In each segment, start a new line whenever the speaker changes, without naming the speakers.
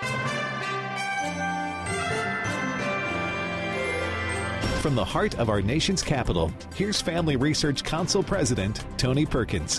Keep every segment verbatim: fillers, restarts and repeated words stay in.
From the heart of our nation's capital, here's Family Research Council President Tony Perkins.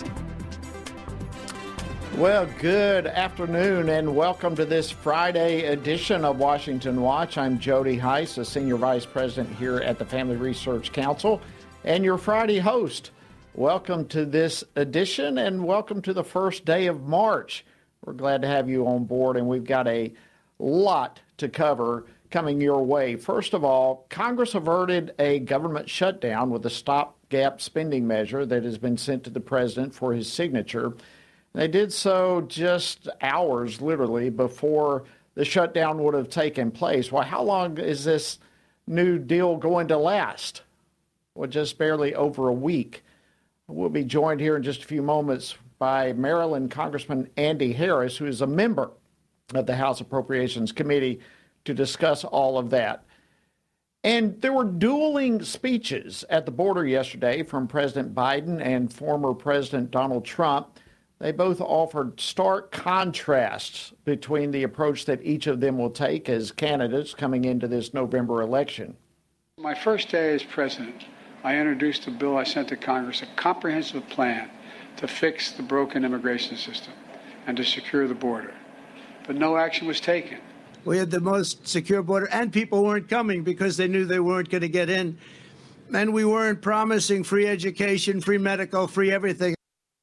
Well, good afternoon and welcome to this Friday edition of Washington Watch. I'm Jody Heiss, a Senior Vice President here at the Family Research Council, and your Friday host. Welcome to this edition and welcome to the first day of March. We're glad to have you on board, and we've got a lot to cover coming your way. First of all, Congress averted a government shutdown with a stopgap spending measure that has been sent to the president for his signature. They did so just hours, literally, before the shutdown would have taken place. Well, how long is this new deal going to last? Well, just barely over a week. We'll be joined here in just a few moments by Maryland Congressman Andy Harris, who is a member of the House Appropriations Committee, to discuss all of that. And there were dueling speeches at the border yesterday from President Biden and former President Donald Trump. They both offered stark contrasts between the approach that each of them will take as candidates coming into this November election.
My first day as president, I introduced a bill I sent to Congress, a comprehensive plan to fix the broken immigration system and to secure the border. But no action was taken.
We had the most secure border, and people weren't coming because they knew they weren't going to get in. And we weren't promising free education, free medical, free everything.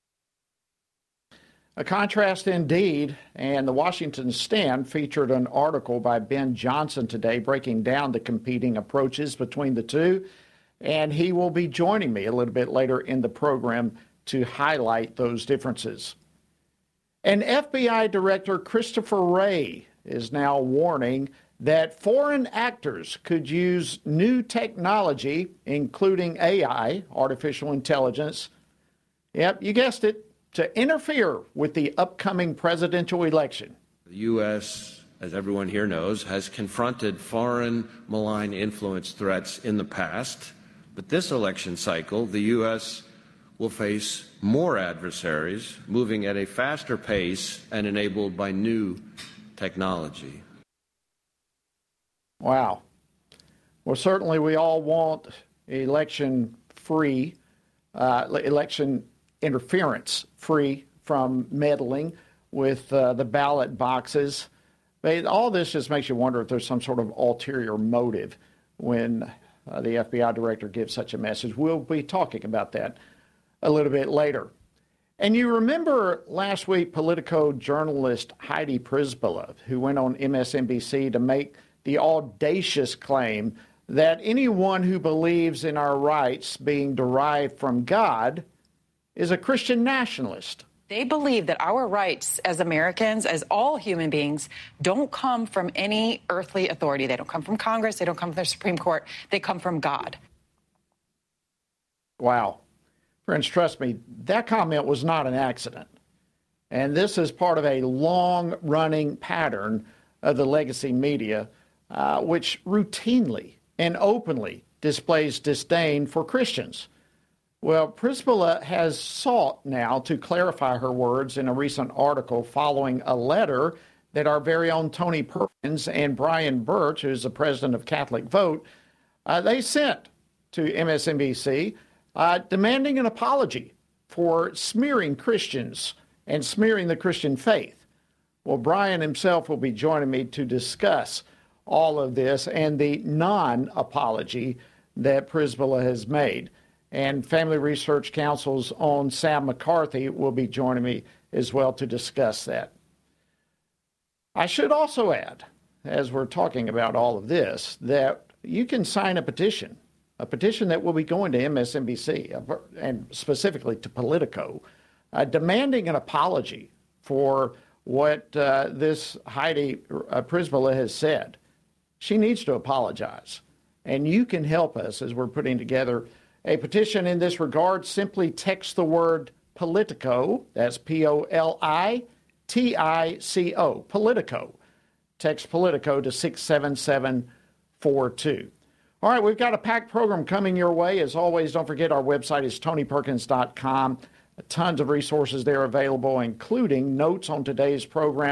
A contrast indeed, and the Washington Stand featured an article by Ben Johnson today breaking down the competing approaches between the two, and he will be joining me a little bit later in the program to highlight those differences. And F B I Director Christopher Wray is now warning that foreign actors could use new technology, including A I, artificial intelligence, yep, you guessed it, to interfere with the upcoming presidential election.
The U S, as everyone here knows, has confronted foreign malign influence threats in the past, but this election cycle, the U S will face more adversaries, moving at a faster pace and enabled by new technology.
Wow. Well, certainly we all want election-free, uh, election interference free from meddling with uh, the ballot boxes. But all this just makes you wonder if there's some sort of ulterior motive when uh, the F B I director gives such a message. We'll be talking about that a little bit later. And you remember last week Politico journalist Heidi Przybyla, who went on M S N B C to make the audacious claim that anyone who believes in our rights being derived from God is a Christian nationalist.
They believe that our rights as Americans, as all human beings, don't come from any earthly authority. They don't come from Congress. They don't come from the Supreme Court. They come from God.
Wow. Friends, trust me, that comment was not an accident. And this is part of a long-running pattern of the legacy media, uh, which routinely and openly displays disdain for Christians. Well, Przybyla has sought now to clarify her words in a recent article following a letter that our very own Tony Perkins and Brian Birch, who's the president of Catholic Vote, uh, they sent to M S N B C uh, demanding an apology for smearing Christians and smearing the Christian faith. Well, Brian himself will be joining me to discuss all of this and the non-apology that Przybyla has made. And Family Research Council's own Sam McCarthy will be joining me as well to discuss that. I should also add, as we're talking about all of this, that you can sign a petition, a petition that will be going to M S N B C, and specifically to Politico, uh, demanding an apology for what uh, this Heidi uh, Przybyla has said. She needs to apologize. And you can help us as we're putting together a petition in this regard. Simply text the word Politico, that's P O L I T I C O, Politico. Text Politico to six seven seven four two. All right, we've got a packed program coming your way. As always, don't forget our website is tony perkins dot com. Tons of resources there available, including notes on today's program,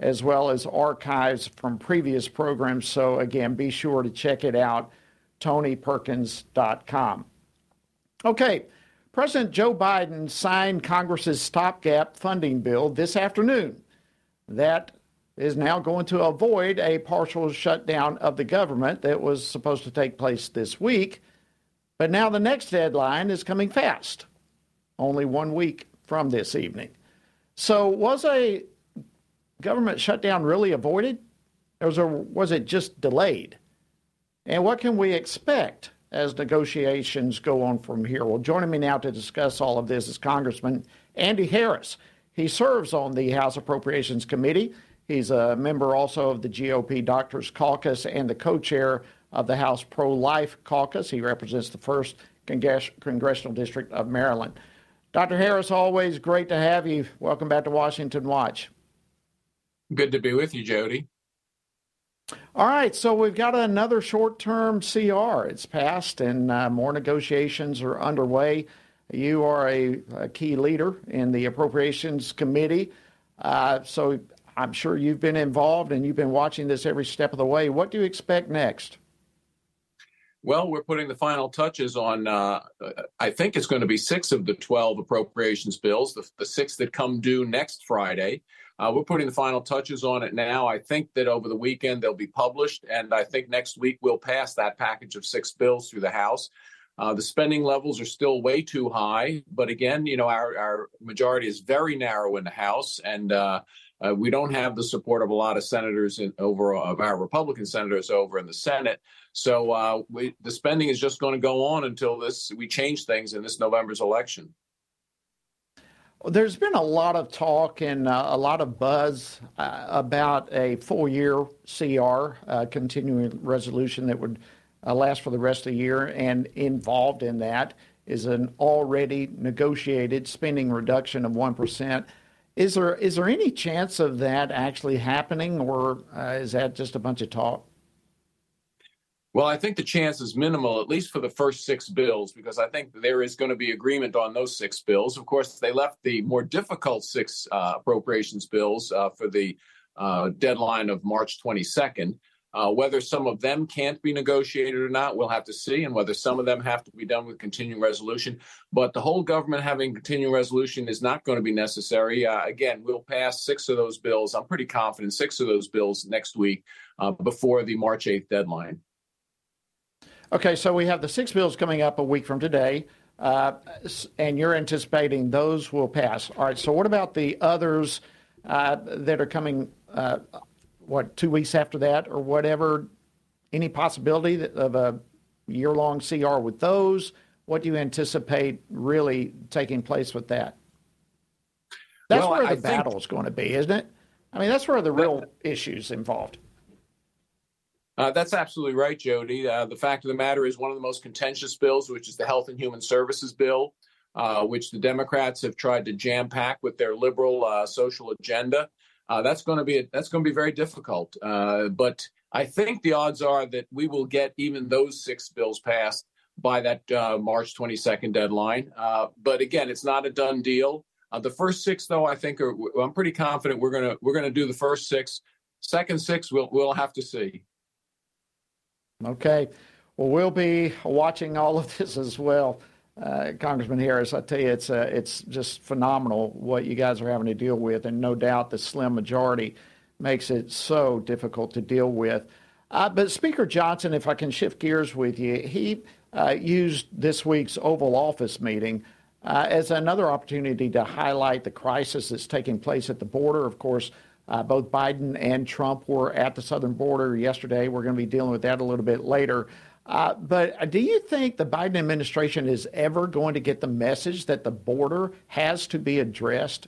as well as archives from previous programs. So again, be sure to check it out, tony perkins dot com. Okay, President Joe Biden signed Congress's stopgap funding bill this afternoon. That is now going to avoid a partial shutdown of the government that was supposed to take place this week. But now the next deadline is coming fast, only one week from this evening. So was a government shutdown really avoided, or was, or was it just delayed? And what can we expect as negotiations go on from here? Well, joining me now to discuss all of this is Congressman Andy Harris. He serves on the House Appropriations Committee. He's a member also of the G O P Doctors Caucus and the co-chair of the House Pro-Life Caucus. He represents the first Congress- Congressional District of Maryland. Doctor Harris, always great to have you. Welcome back to Washington Watch.
Good to be with you, Jody.
All right, so we've got another short-term C R. It's passed, and uh, more negotiations are underway. You are a, a key leader in the Appropriations Committee, uh, so I'm sure you've been involved and you've been watching this every step of the way. What do you expect next?
Well, we're putting the final touches on, uh, I think it's going to be six of the twelve appropriations bills, the, the six that come due next Friday. Uh, we're putting the final touches on it now. I think that over the weekend they'll be published, and I think next week we'll pass that package of six bills through the House. Uh, the spending levels are still way too high, but again, you know, our, our majority is very narrow in the House, and uh, uh, we don't have the support of a lot of senators in, over of our Republican senators over in the Senate. So uh, we, the spending is just going to go on until this we change things in this November's election.
There's been a lot of talk and uh, a lot of buzz uh, about a four-year C R, uh, continuing resolution that would uh, last for the rest of the year, and involved in that is an already negotiated spending reduction of one percent. Is there is there any chance of that actually happening, or uh, is that just a bunch of talk?
Well, I think the chance is minimal, at least for the first six bills, because I think there is going to be agreement on those six bills. Of course, they left the more difficult six uh, appropriations bills uh, for the uh, deadline of March twenty-second. Uh, whether some of them can't be negotiated or not, we'll have to see, and whether some of them have to be done with continuing resolution. But the whole government having continuing resolution is not going to be necessary. Uh, again, we'll pass six of those bills. I'm pretty confident six of those bills next week uh, before the March eighth deadline.
Okay, so we have the six bills coming up a week from today, uh, and you're anticipating those will pass. All right, so what about the others uh, that are coming, uh, what, two weeks after that or whatever? Any possibility of a year-long C R with those? What do you anticipate really taking place with that? That's
well,
where the
I
battle
think,
is going to be, isn't it? I mean, that's where the real issues involved.
Uh, that's absolutely right, Jody. Uh, the fact of the matter is one of the most contentious bills, which is the Health and Human Services bill, uh, which the Democrats have tried to jam pack with their liberal uh, social agenda. Uh, that's going to be that's going to be very difficult. Uh, but I think the odds are that we will get even those six bills passed by that uh, March twenty-second deadline. Uh, but again, it's not a done deal. Uh, the first six, though, I think are, I'm pretty confident we're gonna we're gonna do the first six. Second six, we'll we'll have to see.
Okay. Well, we'll be watching all of this as well. Uh, Congressman Harris, I tell you, it's uh, it's just phenomenal what you guys are having to deal with, and no doubt the slim majority makes it so difficult to deal with. Uh, but Speaker Johnson, if I can shift gears with you, he uh, used this week's Oval Office meeting uh, as another opportunity to highlight the crisis that's taking place at the border. Of course, Uh, both Biden and Trump were at the southern border yesterday. We're going to be dealing with that a little bit later. Uh, but do you think the Biden administration is ever going to get the message that the border has to be addressed?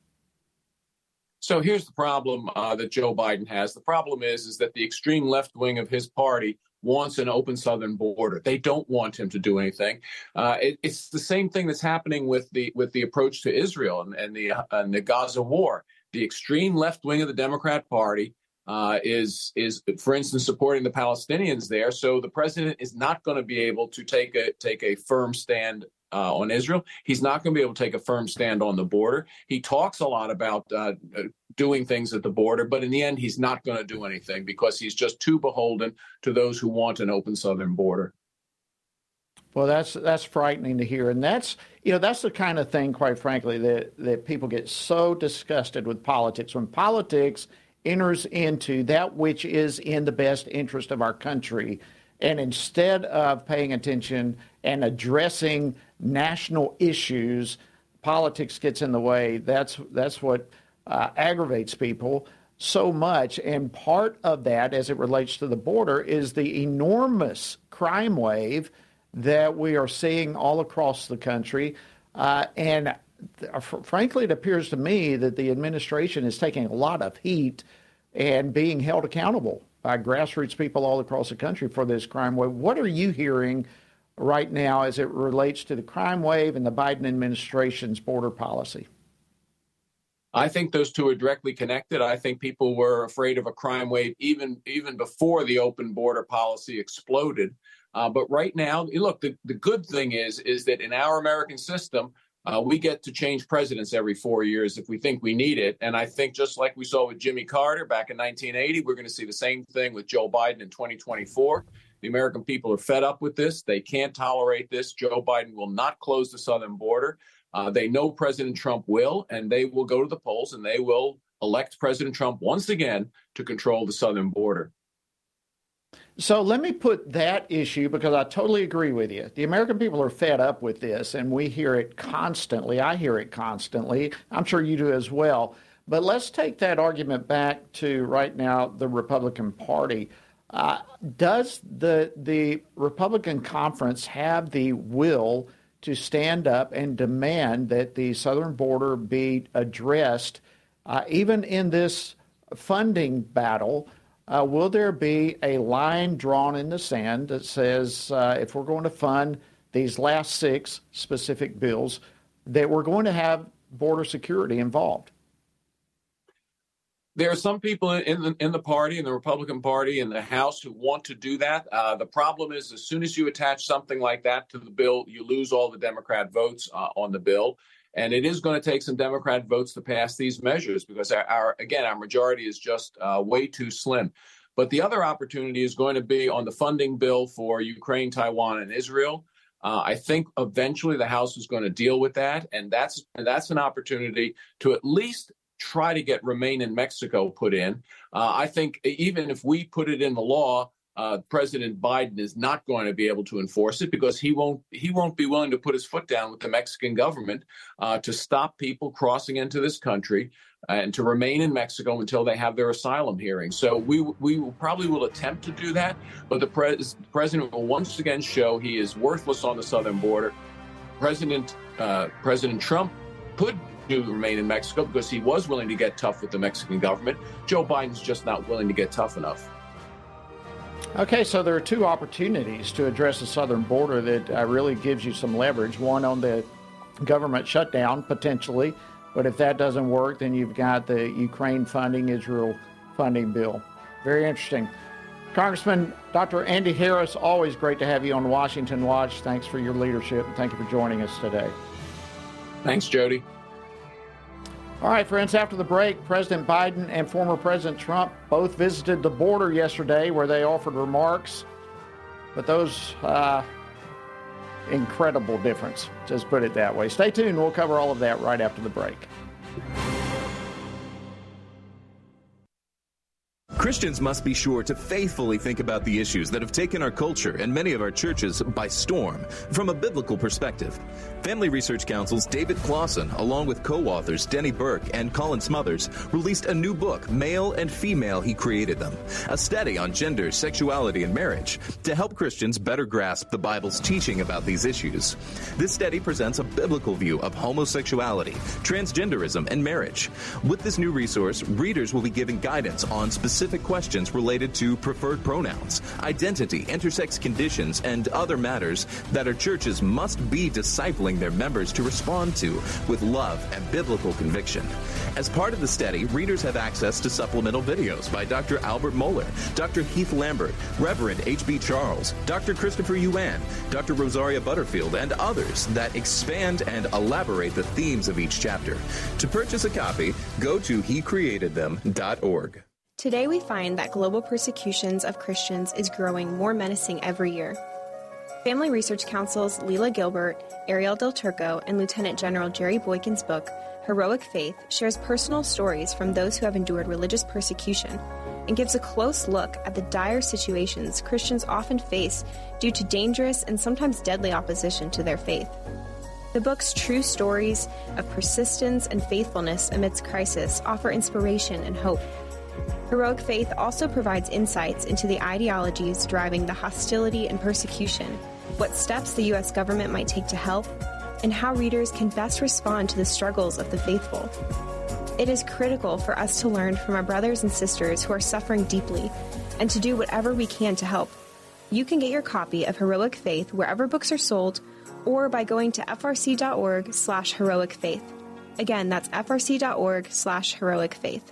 So here's the problem uh, that Joe Biden has. The problem is, is that the extreme left wing of his party wants an open southern border. They don't want him to do anything. Uh, it, it's the same thing that's happening with the with the approach to Israel and, and the uh, and the Gaza war. The extreme left wing of the Democrat Party uh, is, is, for instance, supporting the Palestinians there. So the president is not going to be able to take a take a firm stand uh, on Israel. He's not going to be able to take a firm stand on the border. He talks a lot about uh, doing things at the border, but in the end, he's not going to do anything because he's just too beholden to those who want an open southern border.
Well, that's that's frightening to hear, and that's you know that's the kind of thing, quite frankly, that that people get so disgusted with politics when politics enters into that which is in the best interest of our country, and instead of paying attention and addressing national issues, politics gets in the way. That's that's what uh, aggravates people so much, and part of that, as it relates to the border, is the enormous crime wave that we are seeing all across the country. Uh, and th- frankly, it appears to me that the administration is taking a lot of heat and being held accountable by grassroots people all across the country for this crime wave. What are you hearing right now as it relates to the crime wave and the Biden administration's border policy?
I think those two are directly connected. I think people were afraid of a crime wave even, even before the open border policy exploded. Uh, but right now, look, the, the good thing is, is that in our American system, uh, we get to change presidents every four years if we think we need it. And I think just like we saw with Jimmy Carter back in nineteen eighty, we're going to see the same thing with Joe Biden in twenty twenty-four. The American people are fed up with this. They can't tolerate this. Joe Biden will not close the southern border. Uh, they know President Trump will, and they will go to the polls and they will elect President Trump once again to control the southern border.
So let me put that issue, because I totally agree with you. The American people are fed up with this, and we hear it constantly. I hear it constantly. I'm sure you do as well. But let's take that argument back to right now the Republican Party. Uh, does the the Republican conference have the will to stand up and demand that the southern border be addressed, uh, even in this funding battle? Uh, will there be a line drawn in the sand that says uh, if we're going to fund these last six specific bills, that we're going to have border security involved?
There are some people in the, in the party, in the Republican Party, in the House who want to do that. Uh, the problem is, as soon as you attach something like that to the bill, you lose all the Democrat votes uh, on the bill. And it is going to take some Democrat votes to pass these measures because, our, our again, our majority is just uh, way too slim. But the other opportunity is going to be on the funding bill for Ukraine, Taiwan, and Israel. Uh, I think eventually the House is going to deal with that. And that's and that's an opportunity to at least try to get Remain in Mexico put in. Uh, I think even if we put it in the law, Uh, President Biden is not going to be able to enforce it because he won't he won't be willing to put his foot down with the Mexican government uh, to stop people crossing into this country and to remain in Mexico until they have their asylum hearing. So we we will probably will attempt to do that, but the pres- president will once again show he is worthless on the southern border. President uh, President Trump could do remain in Mexico because he was willing to get tough with the Mexican government. Joe Biden's just not willing to get tough enough.
Okay, so there are two opportunities to address the southern border that uh, really gives you some leverage. One on the government shutdown, potentially. But if that doesn't work, then you've got the Ukraine funding, Israel funding bill. Very interesting. Congressman Doctor Andy Harris, always great to have you on Washington Watch. Thanks for your leadership, and thank you for joining us today.
Thanks, Jody.
All right, friends, after the break, President Biden and former President Trump both visited the border yesterday where they offered remarks. But those, uh, incredible difference, just put it that way. Stay tuned. We'll cover all of that right after the break.
Christians must be sure to faithfully think about the issues that have taken our culture and many of our churches by storm from a biblical perspective. Family Research Council's David Clausen, along with co-authors Denny Burke and Colin Smothers, released a new book, Male and Female, He Created Them, a study on gender, sexuality, and marriage to help Christians better grasp the Bible's teaching about these issues. This study presents a biblical view of homosexuality, transgenderism, and marriage. With this new resource, readers will be given guidance on specific specific questions related to preferred pronouns, identity, intersex conditions, and other matters that our churches must be discipling their members to respond to with love and biblical conviction. As part of the study, readers have access to supplemental videos by Doctor Albert Mohler, Doctor Heath Lambert, Reverend H B Charles, Doctor Christopher Yuan, Doctor Rosaria Butterfield, and others that expand and elaborate the themes of each chapter. To purchase a copy, go to he created them dot org.
Today we find that global persecutions of Christians is growing more menacing every year. Family Research Council's Leela Gilbert, Ariel Del Turco, and Lieutenant General Jerry Boykin's book, Heroic Faith, shares personal stories from those who have endured religious persecution and gives a close look at the dire situations Christians often face due to dangerous and sometimes deadly opposition to their faith. The book's true stories of persistence and faithfulness amidst crisis offer inspiration and hope. Heroic Faith also provides insights into the ideologies driving the hostility and persecution, what steps the U S government might take to help, and how readers can best respond to the struggles of the faithful. It is critical for us to learn from our brothers and sisters who are suffering deeply and to do whatever we can to help. You can get your copy of Heroic Faith wherever books are sold or by going to frc.org slash heroic faith. Again, that's frc.org slash heroic faith.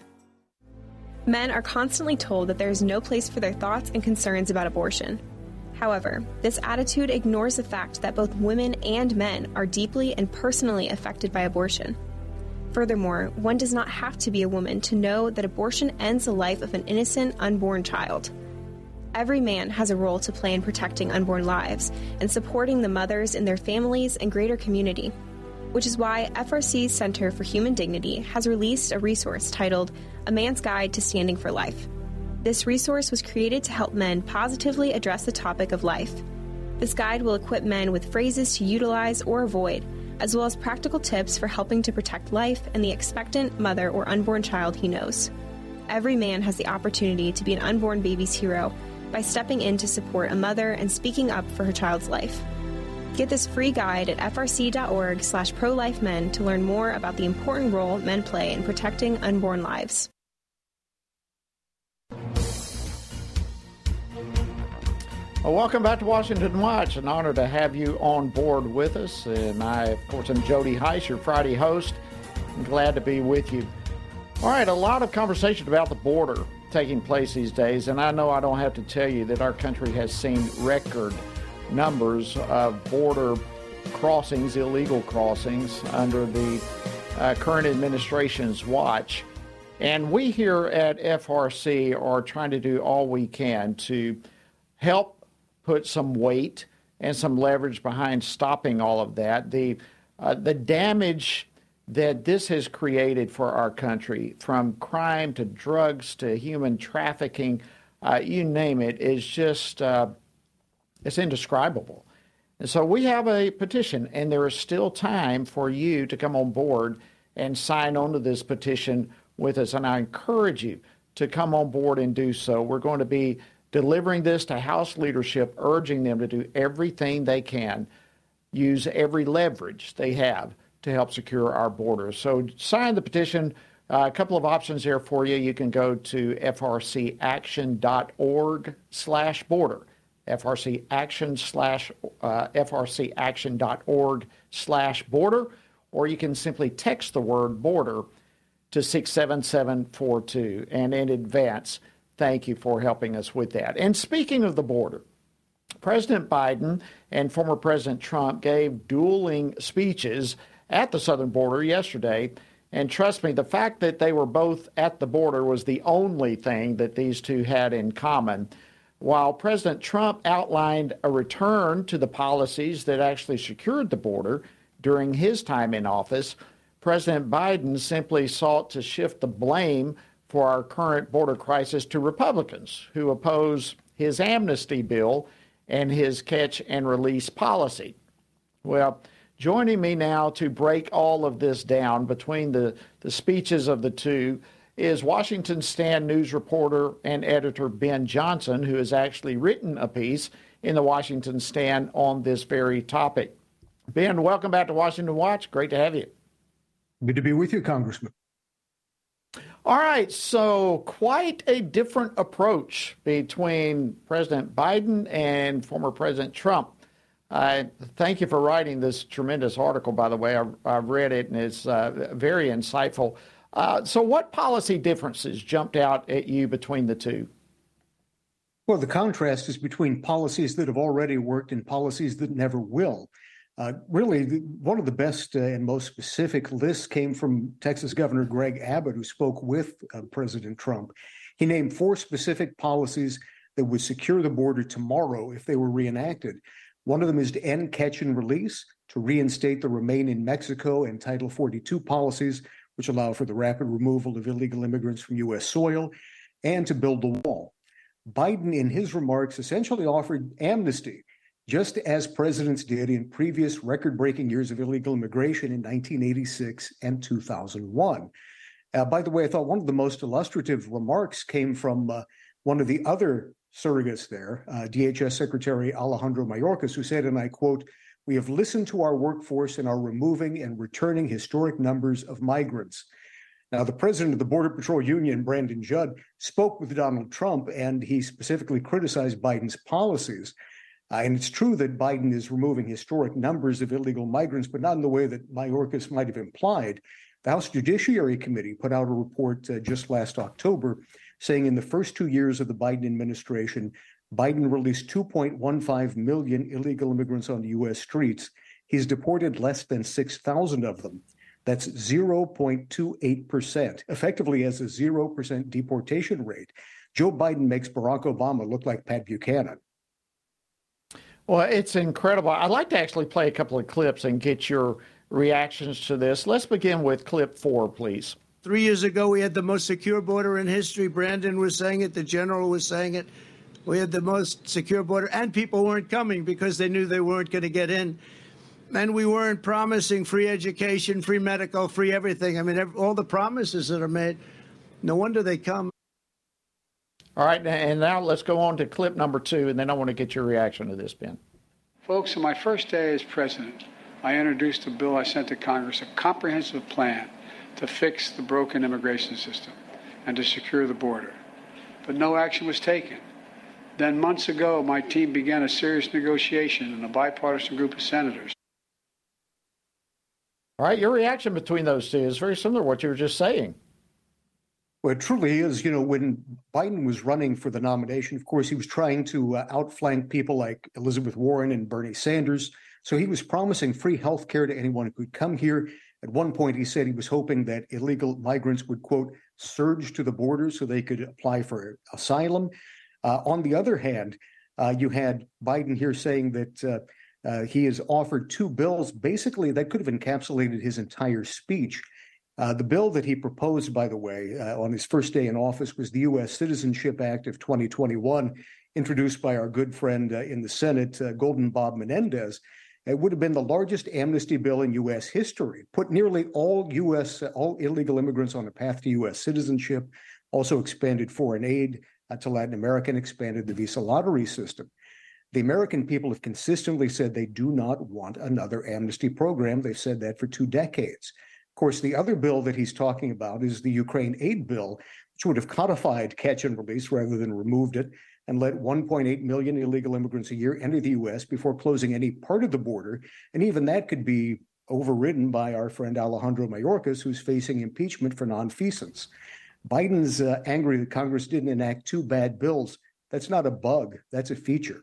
Men are constantly told that there is no place for their thoughts and concerns about abortion. However, this attitude ignores the fact that both women and men are deeply and personally affected by abortion. Furthermore, one does not have to be a woman to know that abortion ends the life of an innocent, unborn child. Every man has a role to play in protecting unborn lives and supporting the mothers in their families and greater community, which is why F R C's Center for Human Dignity has released a resource titled A Man's Guide to Standing for Life. This resource was created to help men positively address the topic of life. This guide will equip men with phrases to utilize or avoid, as well as practical tips for helping to protect life and the expectant mother or unborn child he knows. Every man has the opportunity to be an unborn baby's hero by stepping in to support a mother and speaking up for her child's life. Get this free guide at frc.org slash pro-life-men to learn more about the important role men play in protecting unborn lives.
Well, welcome back to Washington Watch. An honor to have you on board with us. And I, of course, am Jody Heiss, your Friday host. I'm glad to be with you. All right, a lot of conversation about the border taking place these days. And I know I don't have to tell you that our country has seen record numbers of border crossings, illegal crossings, under the uh, current administration's watch. And we here at F R C are trying to do all we can to help put some weight and some leverage behind stopping all of that. The uh, the damage that this has created for our country, from crime to drugs to human trafficking, uh, you name it, is just uh, it's indescribable. And so we have a petition, and there is still time for you to come on board and sign on to this petition with us. And I encourage you to come on board and do so. We're going to be delivering this to House leadership, urging them to do everything they can, use every leverage they have to help secure our borders. So sign the petition. Uh, a couple of options there for you. You can go to frcaction.org slash border, frcaction slash uh, frcaction.org slash border, or you can simply text the word border to six seven seven four two. And in advance, thank you for helping us with that. And speaking of the border, President Biden and former President Trump gave dueling speeches at the southern border yesterday. And trust me, the fact that they were both at the border was the only thing that these two had in common. While President Trump outlined a return to the policies that actually secured the border during his time in office, President Biden simply sought to shift the blame for our current border crisis to Republicans who oppose his amnesty bill and his catch and release policy. Well, joining me now to break all of this down between the, the speeches of the two is Washington Stand news reporter and editor Ben Johnson, who has actually written a piece in the Washington Stand on this very topic. Ben, welcome back to Washington Watch. Great to have you.
Good to be with you, Congressman.
All right, so quite a different approach between President Biden and former President Trump. Uh, thank you for writing this tremendous article, by the way. I, I've read it, and it's uh, very insightful. Uh, so what policy differences jumped out at you between the two?
Well, the contrast is between policies that have already worked and policies that never will. Uh, really, the, one of the best uh, and most specific lists came from Texas Governor Greg Abbott, who spoke with uh, President Trump. He named four specific policies that would secure the border tomorrow if they were reenacted. One of them is to end catch and release, to reinstate the Remain in Mexico and Title forty-two policies, which allow for the rapid removal of illegal immigrants from U S soil, and to build the wall. Biden, in his remarks, essentially offered amnesty, just as presidents did in previous record-breaking years of illegal immigration in nineteen eighty-six and two thousand one. Uh, by the way, I thought one of the most illustrative remarks came from uh, one of the other surrogates there, uh, D H S Secretary Alejandro Mayorkas, who said, and I quote, "We have listened to our workforce and are removing and returning historic numbers of migrants." Now, the president of the Border Patrol Union, Brandon Judd, spoke with Donald Trump, and he specifically criticized Biden's policies. Uh, and it's true that Biden is removing historic numbers of illegal migrants, but not in the way that Mayorkas might have implied. The House Judiciary Committee put out a report uh, just last October saying in the first two years of the Biden administration, Biden released two point one five million illegal immigrants on the U S streets. He's deported less than six thousand of them. That's zero point two eight percent, effectively as a zero percent deportation rate. Joe Biden makes Barack Obama look like Pat Buchanan.
Well, it's incredible. I'd like to actually play a couple of clips and get your reactions to this. Let's begin with clip four, please.
Three years ago, we had the most secure border in history. Brandon was saying it. The general was saying it. We had the most secure border, and people weren't coming because they knew they weren't going to get in. And we weren't promising free education, free medical, free everything. I mean, every, all the promises that are made, no wonder they come.
All right, and now let's go on to clip number two, and then I want to get your reaction to this, Ben.
Folks, on my first day as president, I introduced a bill I sent to Congress, a comprehensive plan to fix the broken immigration system and to secure the border. But no action was taken. Then months ago, my team began a serious negotiation in a bipartisan group of senators.
All right, your reaction between those two is very similar to what you were just saying.
Well, it truly is. You know, when Biden was running for the nomination, of course, he was trying to uh, outflank people like Elizabeth Warren and Bernie Sanders. So he was promising free health care to anyone who could come here. At one point, he said he was hoping that illegal migrants would, quote, surge to the border so they could apply for asylum. Uh, on the other hand, uh, you had Biden here saying that uh, uh, he has offered two bills, basically, that could have encapsulated his entire speech. Uh, the bill that he proposed, by the way, uh, on his first day in office was the U S Citizenship Act of twenty twenty-one, introduced by our good friend uh, in the Senate, uh, Golden Bob Menendez. It would have been the largest amnesty bill in U S history, put nearly all U S, uh, all illegal immigrants on a path to U S citizenship, also expanded foreign aid uh, to Latin America, and expanded the visa lottery system. The American people have consistently said they do not want another amnesty program. They've said that for two decades. Of course, the other bill that he's talking about is the Ukraine aid bill, which would have codified catch and release rather than removed it, and let one point eight million illegal immigrants a year enter the U S before closing any part of the border. And even that could be overridden by our friend Alejandro Mayorkas, who's facing impeachment for nonfeasance. Biden's uh, angry that Congress didn't enact two bad bills. That's not a bug. That's a feature.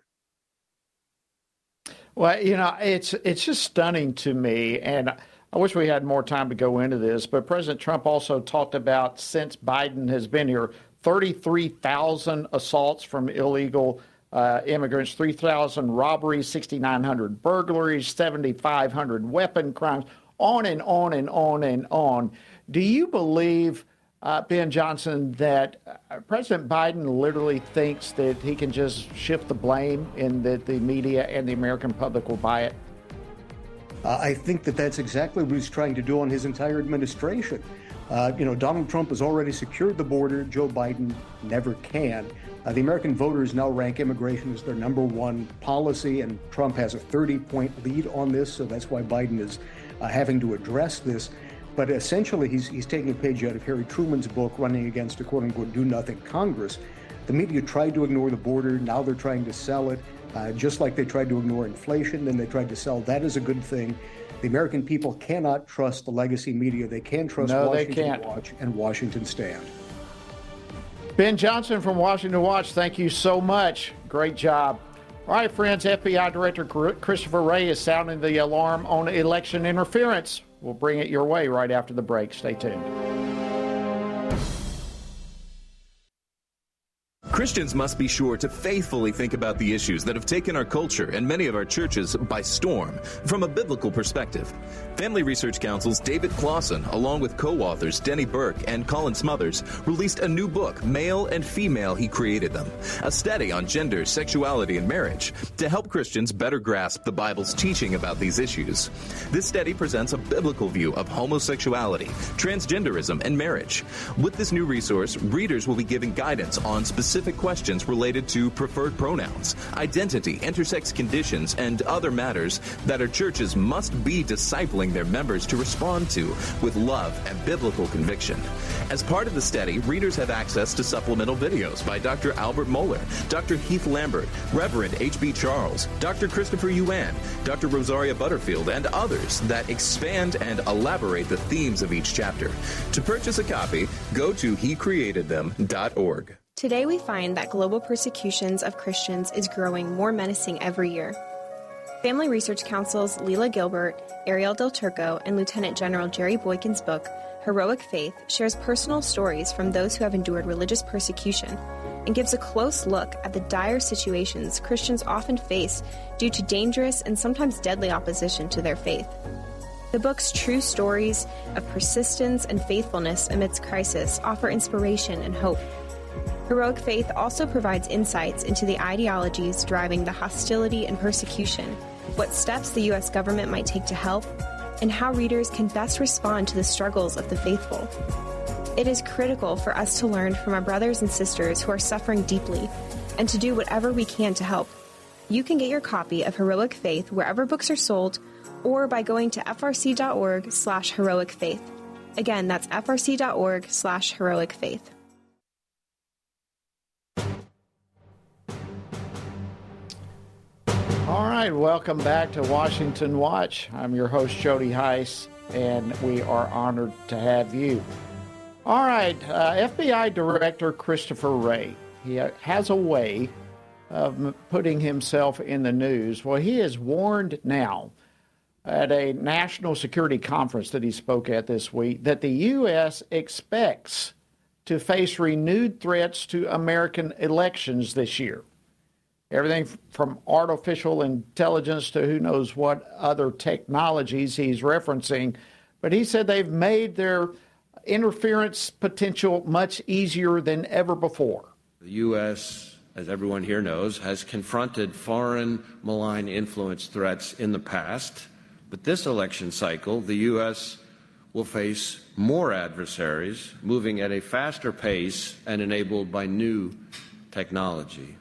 Well, you know, it's it's just stunning to me, and I wish we had more time to go into this, but President Trump also talked about, since Biden has been here, thirty-three thousand assaults from illegal uh, immigrants, three thousand robberies, six thousand nine hundred burglaries, seven thousand five hundred weapon crimes, on and on and on and on. Do you believe, uh, Ben Johnson, that uh, President Biden literally thinks that he can just shift the blame and that the media and the American public will buy it?
Uh, I think that that's exactly what he's trying to do on his entire administration. Uh, you know, Donald Trump has already secured the border. Joe Biden never can. Uh, the American voters now rank immigration as their number one policy, and Trump has a thirty-point lead on this, so that's why Biden is uh, having to address this. But essentially, he's, he's taking a page out of Harry Truman's book, Running Against a quote-unquote do-nothing Congress. The media tried to ignore the border. Now they're trying to sell it, uh, just like they tried to ignore inflation. Then they tried to sell that as a good thing. The American people cannot trust the legacy media. They can trust
no,
Washington
they can't.
Watch and Washington Stand.
Ben Johnson from Washington Watch, thank you so much. Great job. All right, friends, F B I Director Christopher Wray is sounding the alarm on election interference. We'll bring it your way right after the break. Stay tuned.
Christians must be sure to faithfully think about the issues that have taken our culture and many of our churches by storm from a biblical perspective. Family Research Council's David Clausen, along with co-authors Denny Burke and Colin Smothers, released a new book, Male and Female, He Created Them, a study on gender, sexuality, and marriage to help Christians better grasp the Bible's teaching about these issues. This study presents a biblical view of homosexuality, transgenderism, and marriage. With this new resource, readers will be given guidance on specific questions related to preferred pronouns, identity, intersex conditions, and other matters that our churches must be discipling their members to respond to with love and biblical conviction. As part of the study, readers have access to supplemental videos by Doctor Albert Mohler, Doctor Heath Lambert, Reverend H B Charles, Doctor Christopher Yuan, Doctor Rosaria Butterfield, and others that expand and elaborate the themes of each chapter. To purchase a copy, go to he created them dot org.
Today we find that global persecutions of Christians is growing more menacing every year. Family Research Council's Leila Gilbert, Ariel Del Turco, and Lieutenant General Jerry Boykin's book, Heroic Faith, shares personal stories from those who have endured religious persecution and gives a close look at the dire situations Christians often face due to dangerous and sometimes deadly opposition to their faith. The book's true stories of persistence and faithfulness amidst crisis offer inspiration and hope. Heroic Faith also provides insights into the ideologies driving the hostility and persecution, what steps the U S government might take to help, and how readers can best respond to the struggles of the faithful. It is critical for us to learn from our brothers and sisters who are suffering deeply and to do whatever we can to help. You can get your copy of Heroic Faith wherever books are sold or by going to f r c dot org slash heroic faith. Again, that's f r c dot org slash heroic faith.
All right, welcome back to Washington Watch. I'm your host, Jody Heiss, and we are honored to have you. All right, uh, F B I Director Christopher Wray, he has a way of putting himself in the news. Well, he has warned now at a national security conference that he spoke at this week that the U S expects to face renewed threats to American elections this year. Everything from artificial intelligence to who knows what other technologies he's referencing. But he said they've made their interference potential much easier than ever before.
The U S, as everyone here knows, has confronted foreign malign influence threats in the past. But this election cycle, the U S will face more adversaries, moving at a faster pace and enabled by new technology.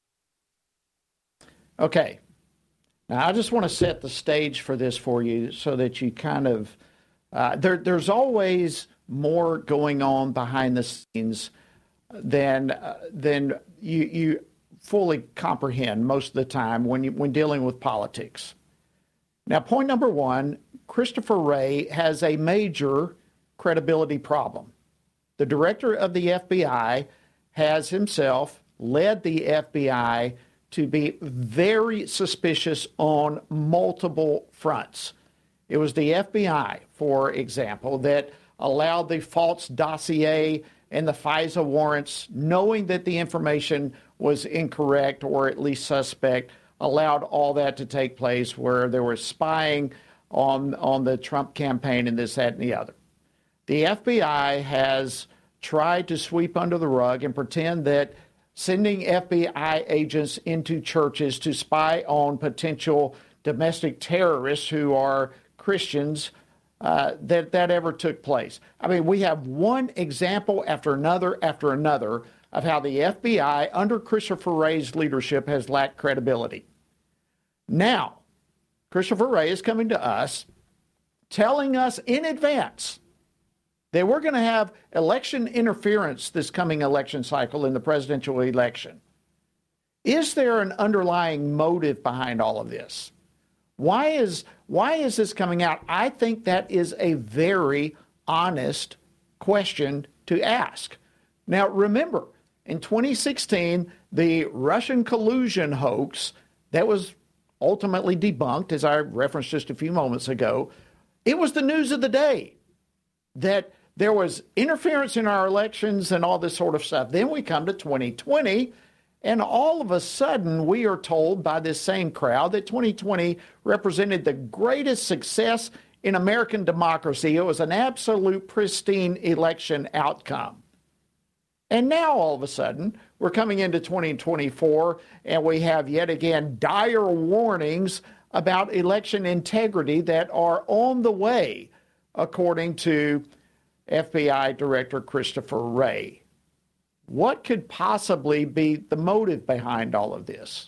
Okay. Now, I just want to set the stage for this for you so that you kind of, uh, there, there's always more going on behind the scenes than, uh, than you, you fully comprehend most of the time when, you, when dealing with politics. Now, point number one, Christopher Wray has a major credibility problem. The director of the F B I has himself led the F B I to be very suspicious on multiple fronts. It was the F B I, for example, that allowed the false dossier and the FISA warrants, knowing that the information was incorrect or at least suspect, allowed all that to take place where there was spying on, on the Trump campaign and this, that, and the other. The F B I has tried to sweep under the rug and pretend that sending F B I agents into churches to spy on potential domestic terrorists who are Christians, uh, that that ever took place. I mean, we have one example after another after another of how the F B I, under Christopher Wray's leadership, has lacked credibility. Now, Christopher Wray is coming to us, telling us in advance that we're going to have election interference this coming election cycle in the presidential election. Is there an underlying motive behind all of this? Why is, why is this coming out? I think that is a very honest question to ask. Now, remember, in twenty sixteen, the Russian collusion hoax that was ultimately debunked, as I referenced just a few moments ago, it was the news of the day that there was interference in our elections and all this sort of stuff. Then we come to twenty twenty, and all of a sudden we are told by this same crowd that twenty twenty represented the greatest success in American democracy. It was an absolute pristine election outcome. And now all of a sudden we're coming into twenty twenty-four and we have yet again dire warnings about election integrity that are on the way, according to F B I Director Christopher Wray. What could possibly be the motive behind all of this?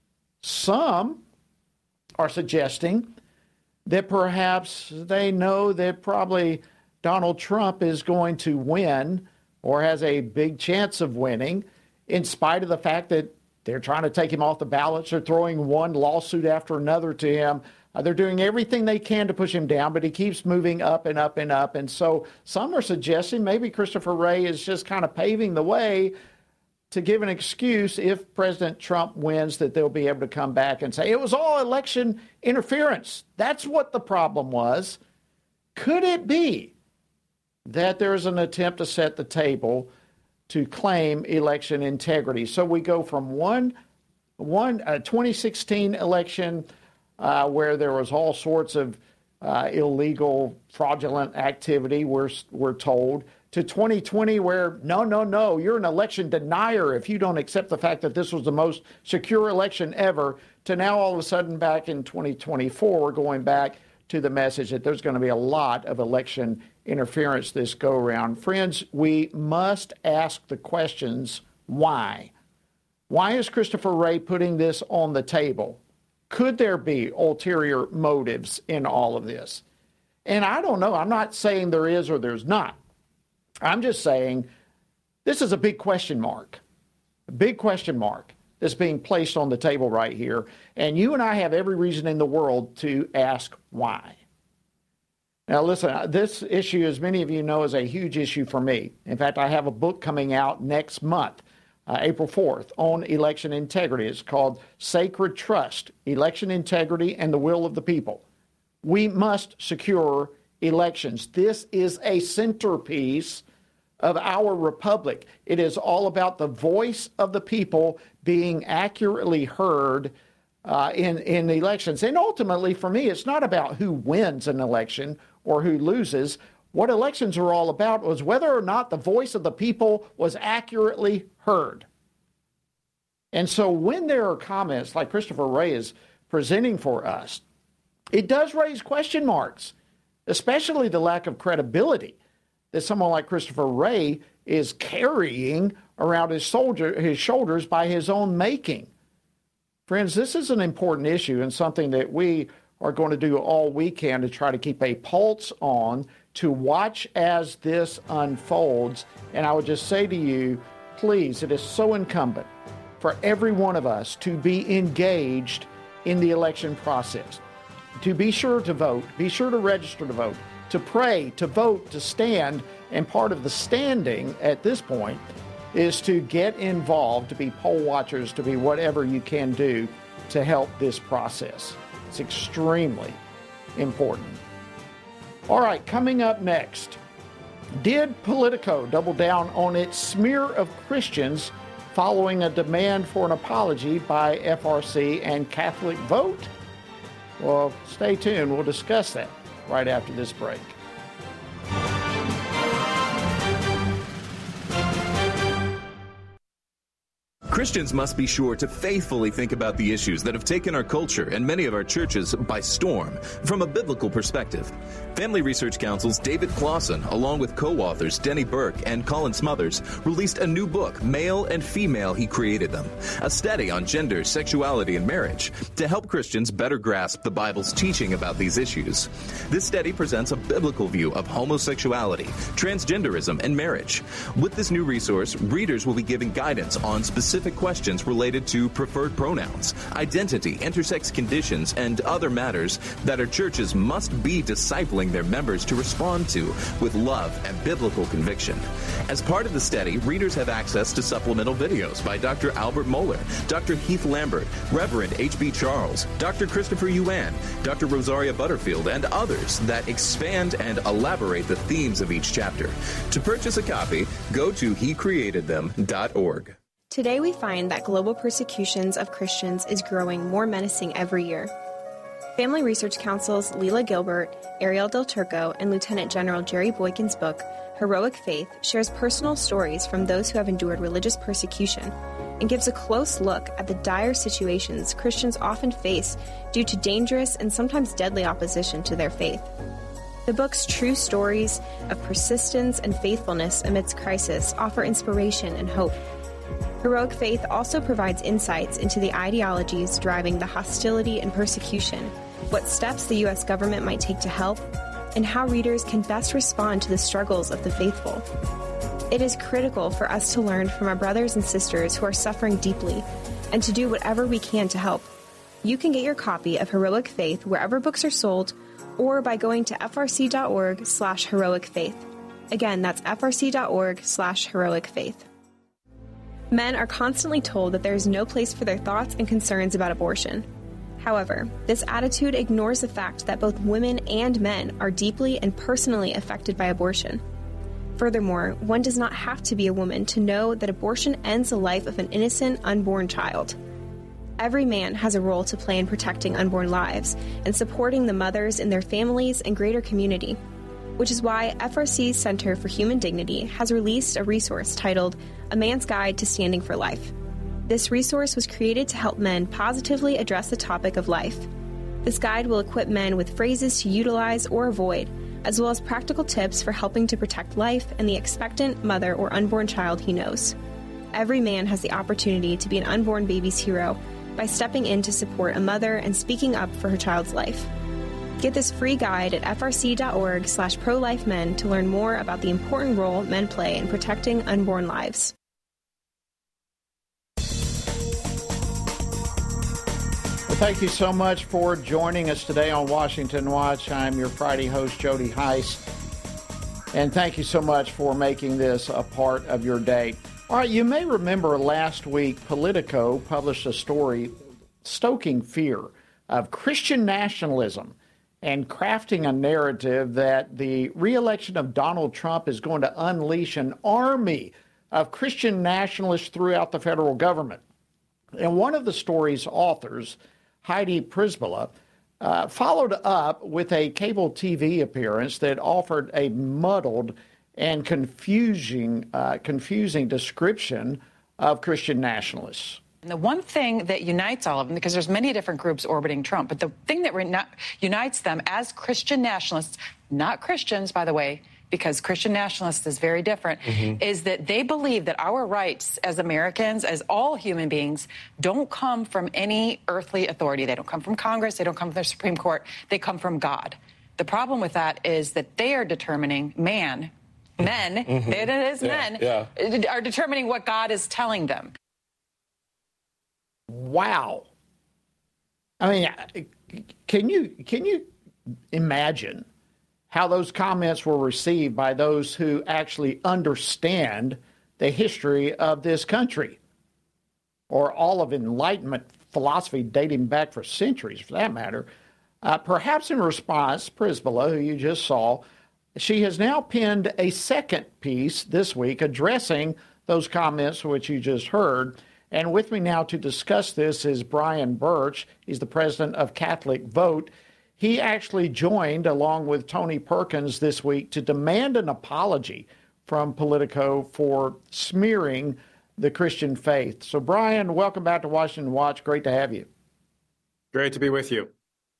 Some are suggesting that perhaps they know that probably Donald Trump is going to win or has a big chance of winning, in spite of the fact that they're trying to take him off the ballots. They're throwing one lawsuit after another to him. Uh, they're doing everything they can to push him down, but he keeps moving up and up and up. And so some are suggesting maybe Christopher Wray is just kind of paving the way to give an excuse if President Trump wins, that they'll be able to come back and say it was all election interference. That's what the problem was. Could it be that there's an attempt to set the table to claim election integrity? So we go from one, one uh, twenty sixteen election uh, where there was all sorts of uh, illegal, fraudulent activity, we're, we're told, to twenty twenty where, no, no, no, you're an election denier if you don't accept the fact that this was the most secure election ever, to now all of a sudden back in twenty twenty-four, we're going back to the message that there's going to be a lot of election interference this go-around. Friends, we must ask the questions, why? Why is Christopher Wray putting this on the table? Could there be ulterior motives in all of this? And I don't know. I'm not saying there is or there's not. I'm just saying this is a big question mark, a big question mark that's being placed on the table right here. And you and I have every reason in the world to ask why. Now, listen, this issue, as many of you know, is a huge issue for me. In fact, I have a book coming out next month, uh, April fourth, on election integrity. It's called Sacred Trust, Election Integrity and the Will of the People. We must secure elections. This is a centerpiece of our republic. It is all about the voice of the people being accurately heard uh, in, in elections. And ultimately, for me, it's not about who wins an election or who loses. What elections are all about was whether or not the voice of the people was accurately heard. And so when there are comments like Christopher Wray is presenting for us, it does raise question marks, especially the lack of credibility that someone like Christopher Wray is carrying around his, soldier, his shoulders by his own making. Friends, this is an important issue and something that we are going to do all we can to try to keep a pulse on, to watch as this unfolds. And I would just say to you, please, it is so incumbent for every one of us to be engaged in the election process, to be sure to vote, be sure to register to vote, to pray, to vote, to stand. And part of the standing at this point is to get involved, to be poll watchers, to be whatever you can do to help this process. It's extremely important. All right, coming up next, did Politico double down on its smear of Christians following a demand for an apology by F R C and Catholic Vote? Well, stay tuned. We'll discuss that right after this break.
Christians must be sure to faithfully think about the issues that have taken our culture and many of our churches by storm from a biblical perspective. Family Research Council's David Clausen, along with co-authors Denny Burke and Colin Smothers, released a new book, Male and Female, He Created Them, a study on gender, sexuality, and marriage to help Christians better grasp the Bible's teaching about these issues. This study presents a biblical view of homosexuality, transgenderism, and marriage. With this new resource, readers will be given guidance on specific questions related to preferred pronouns, identity, intersex conditions, and other matters that our churches must be discipling their members to respond to with love and biblical conviction. As part of the study, readers have access to supplemental videos by Doctor Albert Mohler, Doctor Heath Lambert, Reverend H B Charles, Doctor Christopher Yuan, Doctor Rosaria Butterfield, and others that expand and elaborate the themes of each chapter. To purchase a copy, go to he created them dot org.
Today we find that global persecutions of Christians is growing more menacing every year. Family Research Council's Leila Gilbert, Ariel Del Turco, and Lieutenant General Jerry Boykin's book, Heroic Faith, shares personal stories from those who have endured religious persecution and gives a close look at the dire situations Christians often face due to dangerous and sometimes deadly opposition to their faith. The book's true stories of persistence and faithfulness amidst crisis offer inspiration and hope. Heroic Faith also provides insights into the ideologies driving the hostility and persecution, what steps the U S government might take to help, and how readers can best respond to the struggles of the faithful. It is critical for us to learn from our brothers and sisters who are suffering deeply and to do whatever we can to help. You can get your copy of Heroic Faith wherever books are sold or by going to frc.org slash heroic faith. Again, that's frc.org slash heroic faith. Men are constantly told that there is no place for their thoughts and concerns about abortion. However, this attitude ignores the fact that both women and men are deeply and personally affected by abortion. Furthermore, one does not have to be a woman to know that abortion ends the life of an innocent, unborn child. Every man has a role to play in protecting unborn lives and supporting the mothers in their families and greater community, which is why F R C's Center for Human Dignity has released a resource titled A Man's Guide to Standing for Life. This resource was created to help men positively address the topic of life. This guide will equip men with phrases to utilize or avoid, as well as practical tips for helping to protect life and the expectant mother or unborn child he knows. Every man has the opportunity to be an unborn baby's hero by stepping in to support a mother and speaking up for her child's life. Get this free guide at frc.org slash pro-life-men to learn more about the important role men play in protecting unborn lives.
Well, thank you so much for joining us today on Washington Watch. I'm your Friday host, Jody Heiss, and thank you so much for making this a part of your day. All right, you may remember last week Politico published a story stoking fear of Christian nationalism and crafting a narrative that the re-election of Donald Trump is going to unleash an army of Christian nationalists throughout the federal government. And one of the story's authors, Heidi Przybyla, uh, followed up with a cable T V appearance that offered a muddled and confusing, uh, confusing description of Christian nationalists.
And the one thing that unites all of them, because there's many different groups orbiting Trump, but the thing that re- unites them as Christian nationalists, not Christians, by the way, because Christian nationalists is very different, mm-hmm. is that they believe that our rights as Americans, as all human beings, don't come from any earthly authority. They don't come from Congress. They don't come from the Supreme Court. They come from God. The problem with that is that they are determining man, men, mm-hmm. it is yeah, men, yeah. are determining what God is telling them.
Wow. I mean, can you can you imagine how those comments were received by those who actually understand the history of this country, or all of Enlightenment philosophy dating back for centuries, for that matter? Uh, perhaps in response, Przybyla, who you just saw, she has now penned a second piece this week addressing those comments which you just heard. And with me now to discuss this is Brian Birch. He's the president of Catholic Vote. He actually joined, along with Tony Perkins, this week to demand an apology from Politico for smearing the Christian faith. So, Brian, welcome back to Washington Watch. Great to have you.
Great to be with you.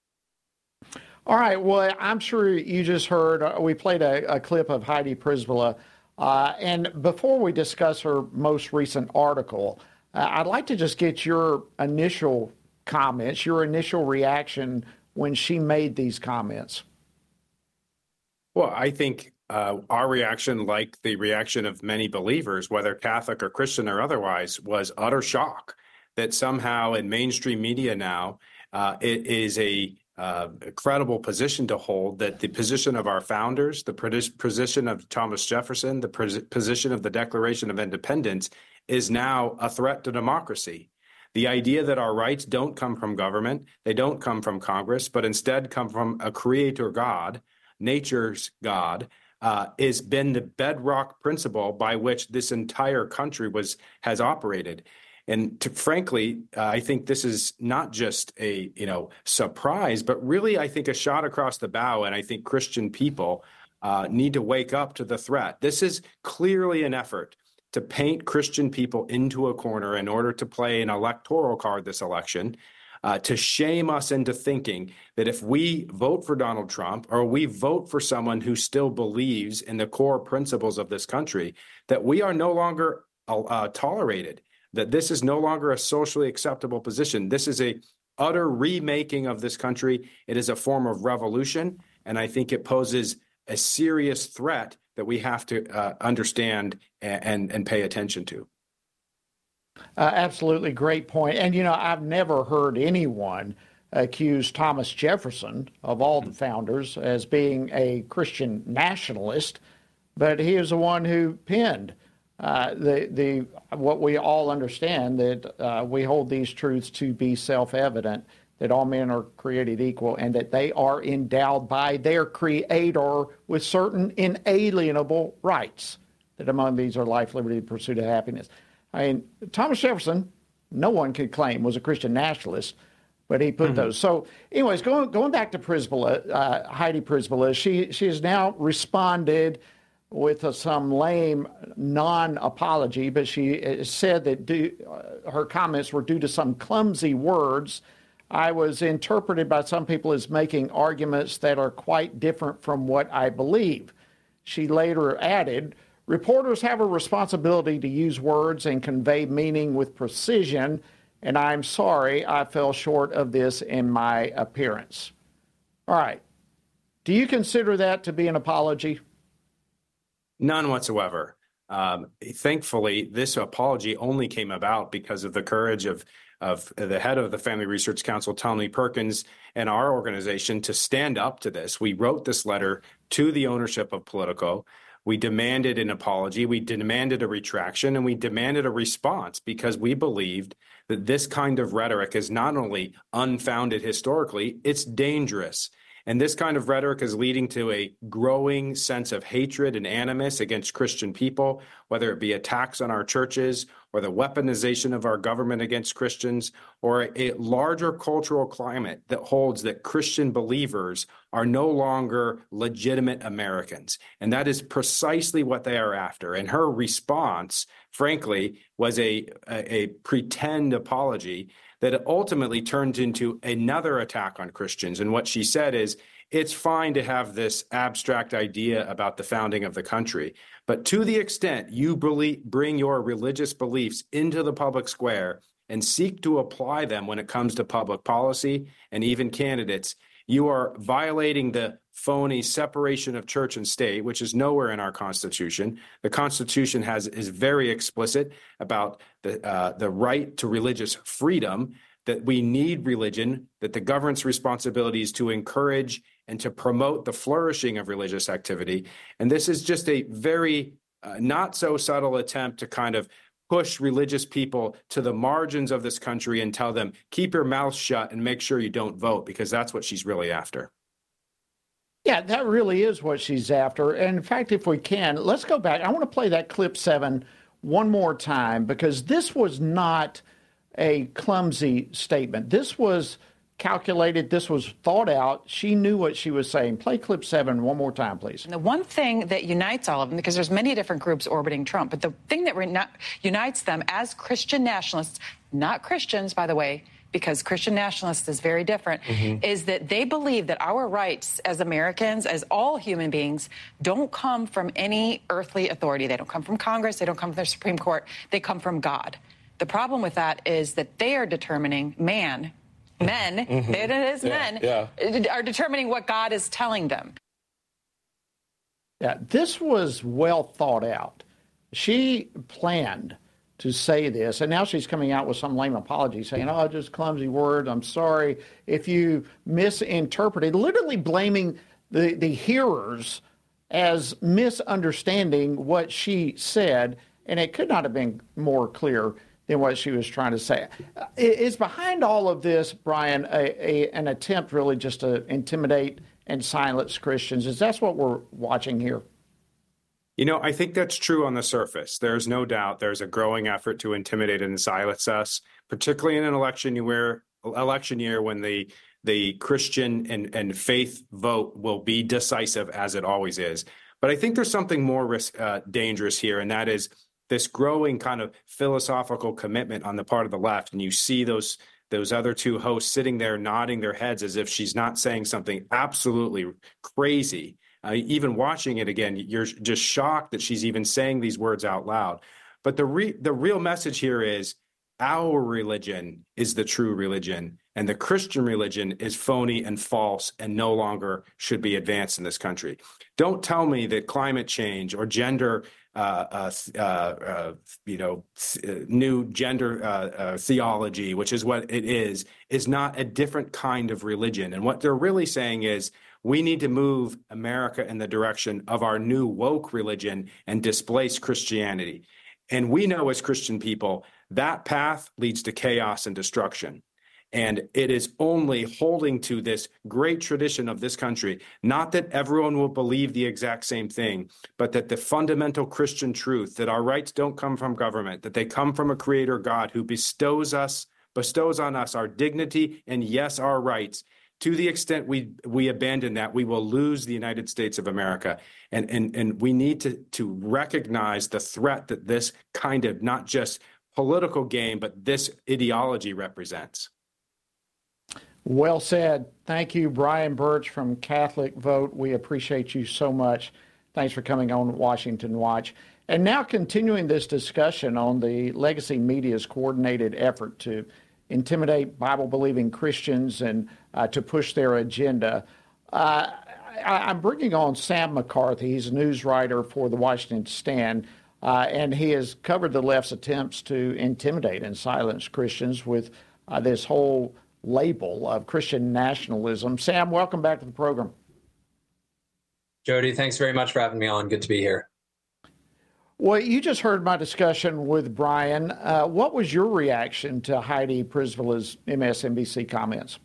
All right. Well, I'm sure you just heard, uh, we played a, a clip of Heidi Przybyla. Uh, and before we discuss her most recent article, uh, I'd like to just get your initial comments, your initial reaction when she made these comments.
Well, I think uh, our reaction, like the reaction of many believers, whether Catholic or Christian or otherwise, was utter shock that somehow in mainstream media now uh, it is a Uh, credible position to hold, that the position of our founders, the position of Thomas Jefferson, the position of the Declaration of Independence is now a threat to democracy. The idea that our rights don't come from government, they don't come from Congress, but instead come from a creator God, nature's God, uh, has been the bedrock principle by which this entire country was has operated. And to, frankly, uh, I think this is not just a, you know, surprise, but really, I think, a shot across the bow. And I think Christian people uh, need to wake up to the threat. This is clearly an effort to paint Christian people into a corner in order to play an electoral card this election, uh, to shame us into thinking that if we vote for Donald Trump or we vote for someone who still believes in the core principles of this country, that we are no longer uh, tolerated. That this is no longer a socially acceptable position. This is a utter remaking of this country. It is a form of revolution, and I think it poses a serious threat that we have to uh, understand and, and and pay attention to.
Uh, absolutely, great point. And you know, I've never heard anyone accuse Thomas Jefferson, of all the founders, as being a Christian nationalist, but he is the one who penned Uh, the the what we all understand, that uh, we hold these truths to be self-evident, that all men are created equal and that they are endowed by their creator with certain inalienable rights, that among these are life, liberty, the pursuit of happiness. I mean, Thomas Jefferson, no one could claim was a Christian nationalist, but he put mm-hmm. those. So anyways, going going back to Przybyla, uh, Heidi Przybyla, she, she has now responded with a, some lame non-apology, but she said that due, uh, her comments were due to some clumsy words. I was interpreted by some people as making arguments that are quite different from what I believe. She later added, reporters have a responsibility to use words and convey meaning with precision, and I'm sorry I fell short of this in my appearance. All right. Do you consider that to be an apology?
None whatsoever. Um, thankfully, this apology only came about because of the courage of, of the head of the Family Research Council, Tony Perkins, and our organization to stand up to this. We wrote this letter to the ownership of Politico. We demanded an apology, we demanded a retraction, and we demanded a response because we believed that this kind of rhetoric is not only unfounded historically, it's dangerous. And this kind of rhetoric is leading to a growing sense of hatred and animus against Christian people, whether it be attacks on our churches or the weaponization of our government against Christians, or a larger cultural climate that holds that Christian believers are no longer legitimate Americans. And that is precisely what they are after. And her response, frankly, was a, a, a pretend apology that ultimately turned into another attack on Christians. And what she said is, it's fine to have this abstract idea about the founding of the country, but to the extent you believe, bring your religious beliefs into the public square and seek to apply them when it comes to public policy and even candidates, you are violating the phony separation of church and state, which is nowhere in our Constitution. The Constitution has is very explicit about the uh, the right to religious freedom, that we need religion, that the government's responsibility is to encourage and to promote the flourishing of religious activity. And this is just a very uh, not so subtle attempt to kind of push religious people to the margins of this country and tell them, keep your mouth shut and make sure you don't vote, because that's what she's really after.
Yeah, that really is what she's after. And in fact, if we can, let's go back. I want to play that clip seven one more time, because this was not a clumsy statement. This was calculated. This was thought out. She knew what she was saying. Play clip seven one more time, please.
And the one thing that unites all of them, because there's many different groups orbiting Trump, but the thing that re- unites them as Christian nationalists, not Christians, by the way, because Christian nationalists is very different, mm-hmm. is that they believe that our rights as Americans, as all human beings, don't come from any earthly authority. They don't come from Congress. They don't come from the Supreme Court. They come from God. The problem with that is that they are determining man, men, mm-hmm. it is yeah, men, yeah. are determining what God is telling them.
Yeah, this was well thought out. She planned to say this, and now she's coming out with some lame apology saying, oh, just clumsy word, I'm sorry if you misinterpreted, literally blaming the, the hearers as misunderstanding what she said, and it could not have been more clear than what she was trying to say. Is behind all of this, Brian, a, a, an attempt really just to intimidate and silence Christians? Is that what we're watching here?
You know, I think that's true on the surface. There's no doubt there's a growing effort to intimidate and silence us, particularly in an election year, election year when the the Christian and, and faith vote will be decisive, as it always is. But I think there's something more risk, uh, dangerous here, and that is this growing kind of philosophical commitment on the part of the left. And you see those those other two hosts sitting there nodding their heads as if she's not saying something absolutely crazy. Uh, even watching it again, you're just shocked that she's even saying these words out loud. But the re- the real message here is our religion is the true religion, and the Christian religion is phony and false and no longer should be advanced in this country. Don't tell me that climate change or gender, uh, uh, uh, uh, you know, th- new gender uh, uh, theology, which is what it is, is not a different kind of religion. And what they're really saying is, we need to move America in the direction of our new woke religion and displace Christianity. And we know as Christian people, that path leads to chaos and destruction. And it is only holding to this great tradition of this country, not that everyone will believe the exact same thing, but that the fundamental Christian truth that our rights don't come from government, that they come from a creator God who bestows us, bestows on us our dignity and, yes, our rights. To the extent we we abandon that, we will lose the United States of America. And, and, and we need to, to recognize the threat that this kind of not just political game, but this ideology represents.
Well said. Thank you, Brian Birch from Catholic Vote. We appreciate you so much. Thanks for coming on Washington Watch. And now continuing this discussion on the legacy media's coordinated effort to intimidate Bible-believing Christians and uh, to push their agenda. Uh, I, I'm bringing on Sam McCarthy. He's a news writer for the Washington Stand, uh, and he has covered the left's attempts to intimidate and silence Christians with uh, this whole label of Christian nationalism. Sam, welcome back to the program.
Jody, thanks very much for having me on. Good to be here.
Well, you just heard my discussion with Brian. Uh, what was your reaction to Heidi Przybyla's M S N B C comments?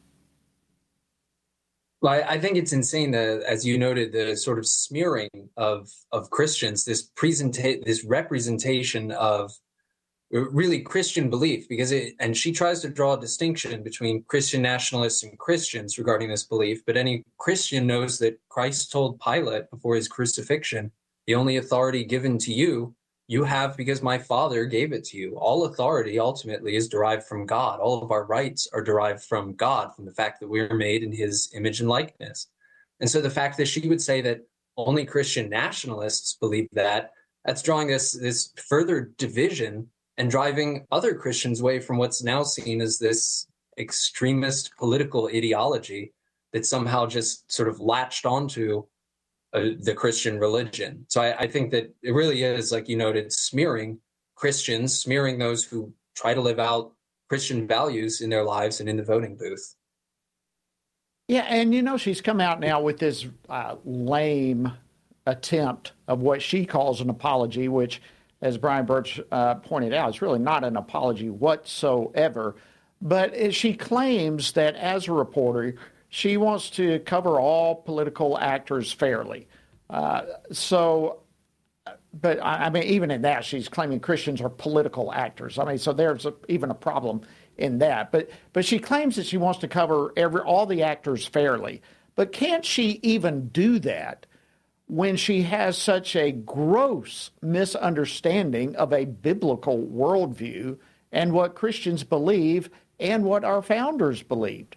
Well, I, I think it's insane that, as you noted, the sort of smearing of of Christians, this presenta- this representation of really Christian belief, because it, and she tries to draw a distinction between Christian nationalists and Christians regarding this belief. But any Christian knows that Christ told Pilate before his crucifixion, the only authority given to you, you have because my Father gave it to you. All authority ultimately is derived from God. All of our rights are derived from God, from the fact that we're made in his image and likeness. And so the fact that she would say that only Christian nationalists believe that, that's drawing this, this further division and driving other Christians away from what's now seen as this extremist political ideology that somehow just sort of latched onto Uh, the Christian religion. So I, I think that it really is, like you noted, smearing Christians, smearing those who try to live out Christian values in their lives and in the voting booth.
Yeah, and you know, she's come out now with this uh, lame attempt of what she calls an apology, which, as Brian Birch uh, pointed out, is really not an apology whatsoever. But she claims that as a reporter, she wants to cover all political actors fairly. Uh, so but I mean, even in that, she's claiming Christians are political actors. I mean, so there's a, even a problem in that. But but she claims that she wants to cover every all the actors fairly. But can't she even do that when she has such a gross misunderstanding of a biblical worldview and what Christians believe and what our founders believed?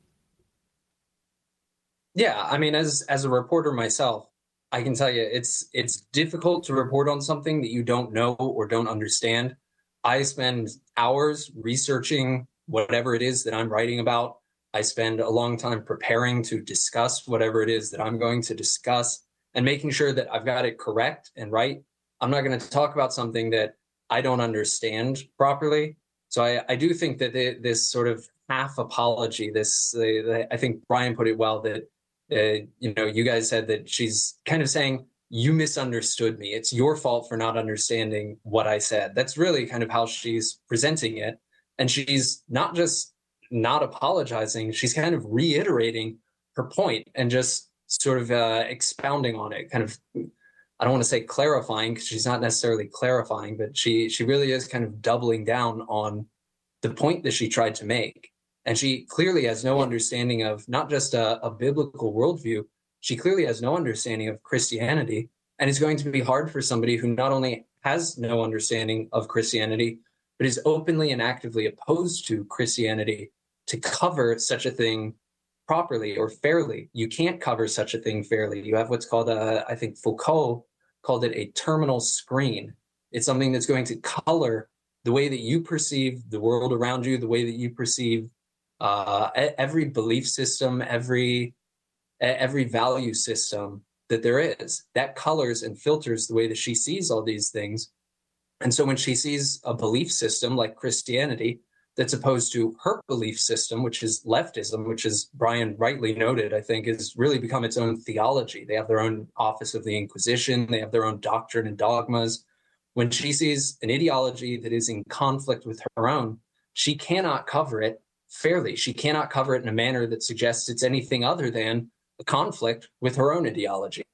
Yeah, I mean, as as a reporter myself, I can tell you it's it's difficult to report on something that you don't know or don't understand. I spend hours researching whatever it is that I'm writing about. I spend a long time preparing to discuss whatever it is that I'm going to discuss and making sure that I've got it correct and right. I'm not going to talk about something that I don't understand properly. So I, I do think that the, this sort of half apology, this the, the, I think Brian put it well, that Uh, you know, you guys said that she's kind of saying, you misunderstood me. It's your fault for not understanding what I said. That's really kind of how she's presenting it. And she's not just not apologizing, she's kind of reiterating her point and just sort of uh, expounding on it. Kind of, I don't want to say clarifying, because she's not necessarily clarifying, but she she really is kind of doubling down on the point that she tried to make. And she clearly has no understanding of not just a, a biblical worldview, she clearly has no understanding of Christianity. And it's going to be hard for somebody who not only has no understanding of Christianity, but is openly and actively opposed to Christianity to cover such a thing properly or fairly. You can't cover such a thing fairly. You have what's called, a, I think Foucault called it a terminal screen. It's something that's going to color the way that you perceive the world around you, the way that you perceive Uh, every belief system, every every value system that there is, that colors and filters the way that she sees all these things. And so when she sees a belief system like Christianity that's opposed to her belief system, which is leftism, which, as Brian rightly noted, I think has really become its own theology. They have their own office of the Inquisition. They have their own doctrine and dogmas. When she sees an ideology that is in conflict with her own, she cannot cover it fairly. She cannot cover it in a manner that suggests it's anything other than a conflict with her own ideology.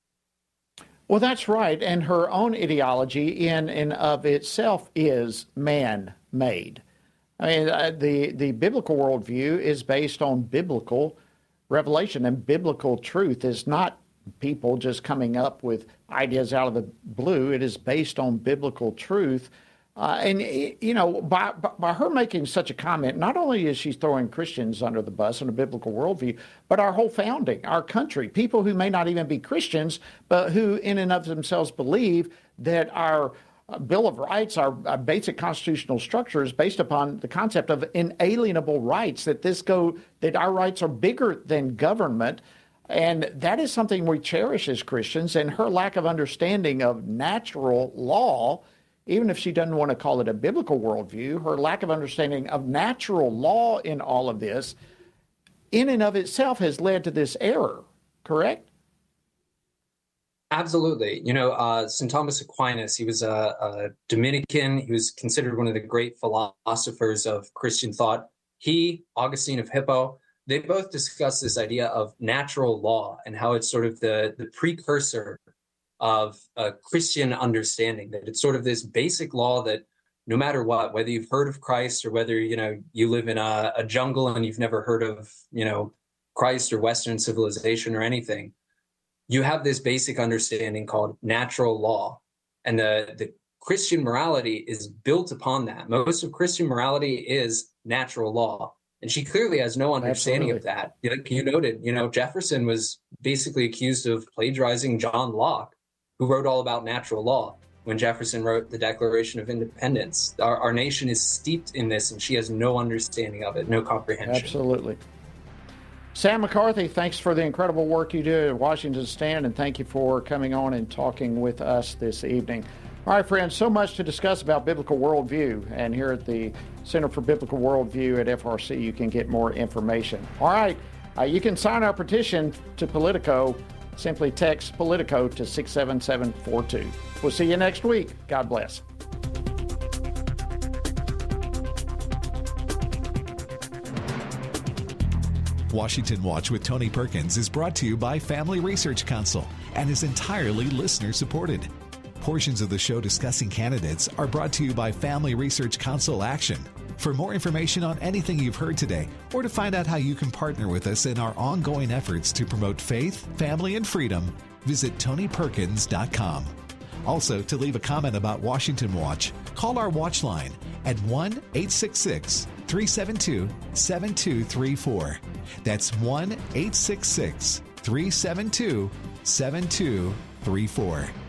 Well, that's right. And her own ideology in and of itself is man-made. I mean, uh, the, the biblical worldview is based on biblical revelation, and biblical truth is not people just coming up with ideas out of the blue. It is based on biblical truth. Uh, and, you know, by, by her making such a comment, not only is she throwing Christians under the bus in a biblical worldview, but our whole founding, our country, people who may not even be Christians, but who in and of themselves believe that our Bill of Rights, our, our basic constitutional structure is based upon the concept of inalienable rights, that this go, that our rights are bigger than government. And that is something we cherish as Christians. And her lack of understanding of natural law, even if she doesn't want to call it a biblical worldview, her lack of understanding of natural law in all of this, in and of itself, has led to this error, correct?
Absolutely. You know, uh, Saint Thomas Aquinas, he was a, a Dominican. He was considered one of the great philosophers of Christian thought. He, Augustine of Hippo, they both discuss this idea of natural law and how it's sort of the, the precursor of a Christian understanding, that it's sort of this basic law that no matter what, whether you've heard of Christ or whether, you know, you live in a, a jungle and you've never heard of, you know, Christ or Western civilization or anything, you have this basic understanding called natural law. And the, the Christian morality is built upon that. Most of Christian morality is natural law. And she clearly has no understanding Absolutely. Of that. Like you noted, you know, Jefferson was basically accused of plagiarizing John Locke, who wrote all about natural law when Jefferson wrote the Declaration of Independence. Our, our nation is steeped in this, and she has no understanding of it, no comprehension.
Absolutely. Sam McCarthy, thanks for the incredible work you do at Washington Stand, and thank you for coming on and talking with us this evening. All right, friends, so much to discuss about biblical worldview, and here at the Center for Biblical Worldview at F R C, you can get more information. All right, uh, you can sign our petition to Politico. Simply text Politico to six seven seven four two. We'll see you next week. God bless.
Washington Watch with Tony Perkins is brought to you by Family Research Council and is entirely listener-supported. Portions of the show discussing candidates are brought to you by Family Research Council Action. For more information on anything you've heard today, or to find out how you can partner with us in our ongoing efforts to promote faith, family, and freedom, visit tony perkins dot com. Also, to leave a comment about Washington Watch, call our watch line at one eight six six, three seven two, seven two three four. That's one eight six six, three seven two, seven two three four.